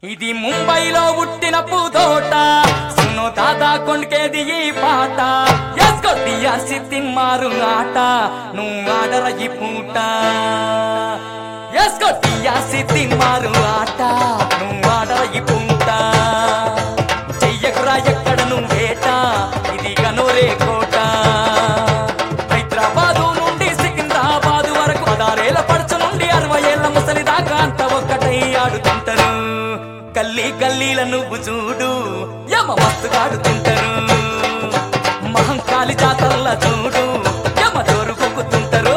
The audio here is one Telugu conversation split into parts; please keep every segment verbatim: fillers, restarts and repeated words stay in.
ఇది ముంబైలో పుట్టిన పూదోట సున్నో దాదా కొండకేది ఈ పాట ఎస్కో టిఆర్సి తిమ్మారు ఆట నువ్వు ఆడర ఈ పూట ఎస్కో టిఆర్సి తిమ్మారు ఆట నువ్వు ఆడర ఈ పూట చెయ్యకురా ఎక్కడ నువ్వేట ఇది గనోరే కోట హైదరాబాదు నుండి సికింద్రాబాదు వరకు పదారేళ్ల పడుచు నుండి అరవై ఏళ్ల ముసలి దాకా అంత ఒక్కటై ఆడుతుంటారు. గల్లీ గల్లీల నువ్వు చూడు యమ మస్తుగాడుతుంటారు. మహంకాళి జాతరల చూడు యమ జోరు కొక్కుతుంటారు.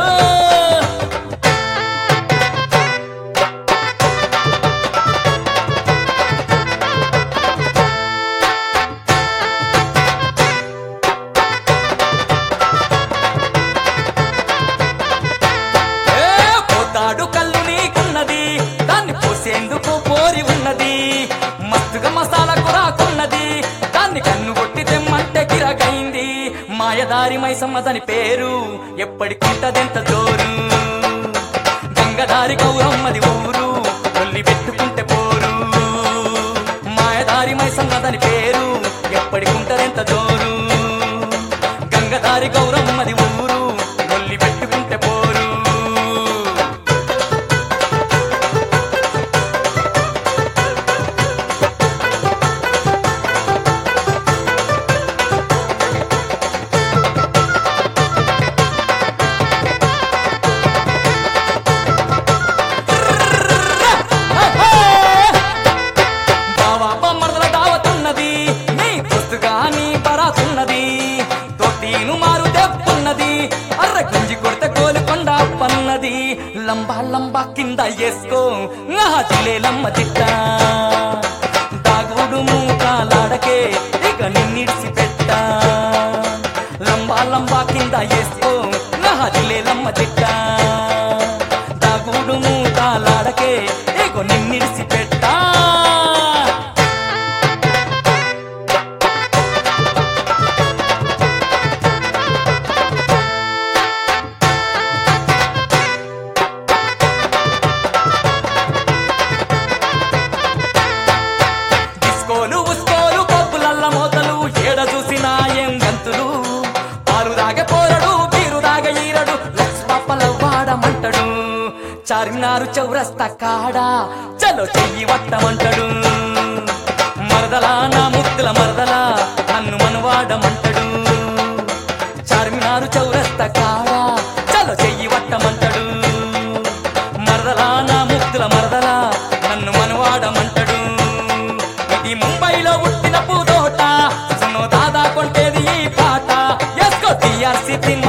పోతాడు కళ్ళు నీకున్నది దాన్ని పోసేందుకు పోరి ఉన్నది. మస్తుగా మసాలా కురాకున్నది దాన్ని కన్ను కొట్టి తెమ్మంటే గిరగైంది. మాయదారి మైసమ్మదని పేరు ఎప్పటికుంటదెంత జోరు. గంగదారి గౌరమ్మది ఊరు తొల్లి పెట్టుకుంటే పోరు. మాయదారి మైసమ్మదని పేరు ఎప్పటికుంటదెంత జోరు. గంగదారి గౌరమ్మది ఊరు తొల్లి పెట్టుకుంటే పోరు. లంబా లంబా కింద వేసుకో జిలేలమ్మ చిట్ట దాగుడు మూకాలాడకే ఇక నిన్నిడిసి పెట్ట. లంబా లంబా కింద వేసుకో జిలేలమ్మ చిట్ట దాగుడు మూకాలాడకే ఇక నిన్నిడిసి పెట్ట. చార్మినారు చౌరస్తా కాడా చలో చెయ్యి వట్టమంటాడు. మరదలా నా ముద్దుల మరదలా నన్ను మనవాడమంటాడు. చార్మినారు చౌరస్తా కాడా చలో చెయ్యి వట్టమంటాడు. మరదలా నా ముద్దుల మరదలా నన్ను మనవాడమంటాడు. ఇది ముంబైలో పుట్టిన పూదోట సున్నో దాదా కొంటేది ఈ పాట ఎస్కో టిఆర్సి